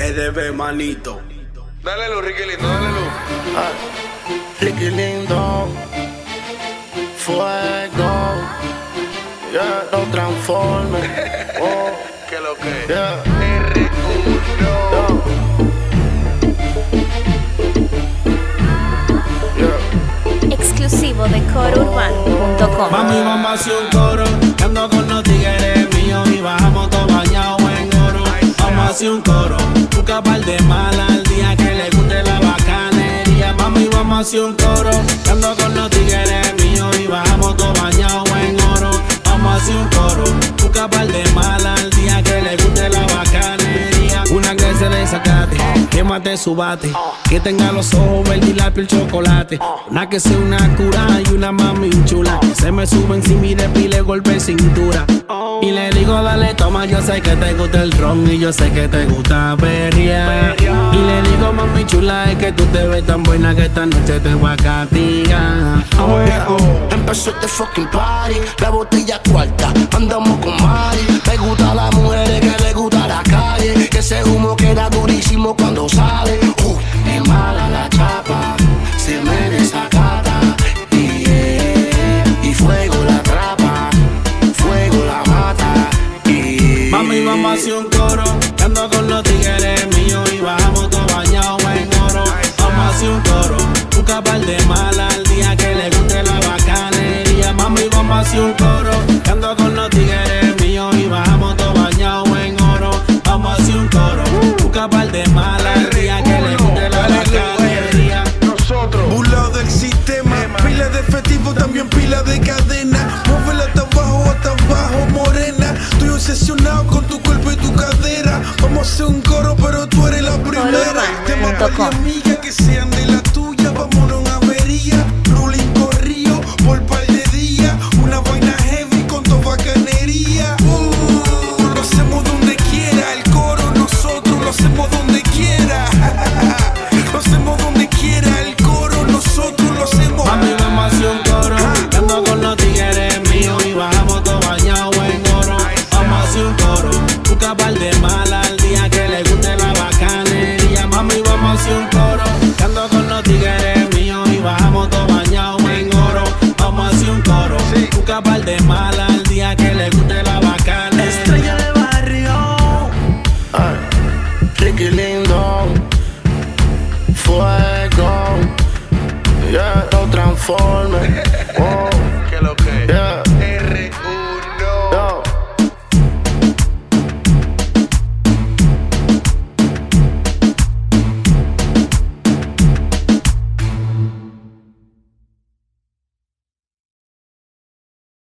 EDB, manito. Dale luz, Ricky Lindo, dale luz. Ricky Lindo, fuego, yeah, no transforme. Oh, ¿Qué lo que? yeah. Exclusivo de CoroUrbano.com. Mami, vamos a hacer un coro. Que ando con los tigres míos y bajamos todo bañado en oro. Vamos a hacer un coro. Busca par de mala al día que le guste la bacanería. Mami, vamos a hacer un coro. Que ando con los tigres míos y bajamos todo bañado en oro. Vamos a hacer un coro. Busca par de mala al día que le guste la bacanería. Una que se desacate, que mate su bate, que tenga los ojos verdes y la piel chocolate. Una que sea una cura y una mami chula, que se me sube encima y de pile golpe de cintura. Y le digo dale toma, yo sé que te gusta el ron y yo sé que te gusta perrear. Y le digo mami chula, es que tú te ves tan buena que esta noche te voy a castigar. Empezó este fucking party, la botella cuarta, andamos con Mari. Me gusta las mujeres que le gusta la calle, que ese humo queda durísimo cuando sale. Es mala la chapa, se me desacata. Y fuego la atrapa, fuego la mata. Mami, vamos a hacer un coro, que ando con los tigres míos y bajamos todo bañado en oro. Vamos a hacer un coro, busca par de mala al día que le guste la bacanería. Mami, vamos a hacer un coro, que ando con los tigres míos y bajamos todo bañado en oro. Vamos a hacer un coro, busca par de mala al día que le guste la bacanería. Nosotros, Burlado del sistema, pila de efectivo, también pila de cadena. Móvela hasta abajo, morena. Estoy obsesionado con tu cuerpo y tu cadera. Vamos a hacer un coro, pero tú eres la primera. Llama a par de amigas que sean de la tuya. Vámonos a una avería, ruling corrido por par de días. Una vaina heavy con tu bacanería. Lo hacemos donde quiera, el coro nosotros lo hacemos donde quiera. Lo hacemos donde quiera, el coro nosotros lo hacemos. Mami, vamos a hacer un coro, que ando con los tigres míos y bajamos todo bañado en oro. Vamos a hacer un coro, busca par de mala al día que le guste la bacanería. Mami, vamos a hacer un coro, que ando con los tigres míos y bajamos todo bañado en oro. Vamos a hacer un coro, busca par de mala al día que le guste la bacanería. Estrella de barrio, Ricky Lindo, fuego, yeah, no transforme. Oh.